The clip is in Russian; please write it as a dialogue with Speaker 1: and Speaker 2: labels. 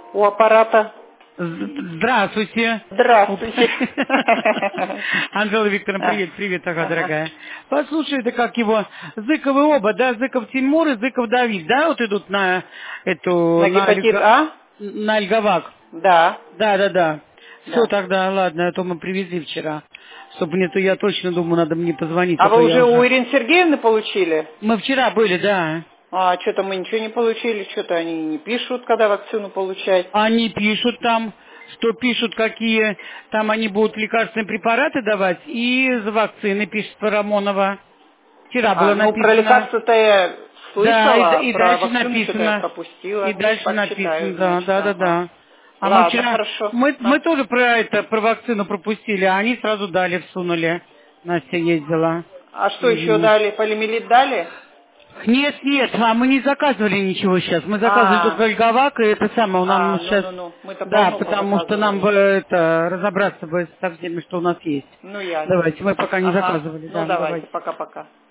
Speaker 1: у аппарата.
Speaker 2: Здравствуйте.
Speaker 1: Здравствуйте.
Speaker 2: Анжела Викторовна, привет, привет, ага, дорогая. Послушай, это как его, Зыковы оба, да, Зыков Тимур и Зыков Давид, да, вот идут на эту...
Speaker 1: На гепатит А?
Speaker 2: На Альговак.
Speaker 1: Да.
Speaker 2: Да. Все,
Speaker 1: Да.
Speaker 2: тогда, ладно, а то мы привезли вчера. Чтобы мне, то я точно думаю, надо мне позвонить.
Speaker 1: А
Speaker 2: то
Speaker 1: вы
Speaker 2: я
Speaker 1: уже у Ирины Сергеевны получили?
Speaker 2: Мы вчера были, да.
Speaker 1: А что-то мы ничего не получили, что-то они не пишут, когда вакцину получать.
Speaker 2: Они пишут там, что пишут, какие там они будут лекарственные препараты давать, и за вакцины пишет Парамонова. Вчера было
Speaker 1: Ну про
Speaker 2: написано.
Speaker 1: лекарства-то я
Speaker 2: Да,
Speaker 1: слышала,
Speaker 2: и
Speaker 1: про
Speaker 2: дальше
Speaker 1: вакцину что-то я
Speaker 2: написано.
Speaker 1: пропустила.
Speaker 2: И дальше
Speaker 1: Почитаю,
Speaker 2: написано,
Speaker 1: значит, ага.
Speaker 2: да. А мы
Speaker 1: Ладно,
Speaker 2: вчера,
Speaker 1: хорошо.
Speaker 2: мы тоже про вакцину пропустили, а они сразу дали, всунули. Настя ездила.
Speaker 1: А что еще дали? Полимелит дали?
Speaker 2: Нет, а мы не заказывали ничего сейчас. Мы заказывали только Альговак, и это самое, нам сейчас...
Speaker 1: Ну. Мы-то
Speaker 2: Да,
Speaker 1: полно
Speaker 2: потому что нам бы
Speaker 1: позаказывали.
Speaker 2: разобраться бы со всеми, что у нас есть.
Speaker 1: Ну, ясно.
Speaker 2: Давайте, мы пока не
Speaker 1: Ага.
Speaker 2: заказывали,
Speaker 1: Ну,
Speaker 2: да,
Speaker 1: давайте,
Speaker 2: давайте.
Speaker 1: пока-пока.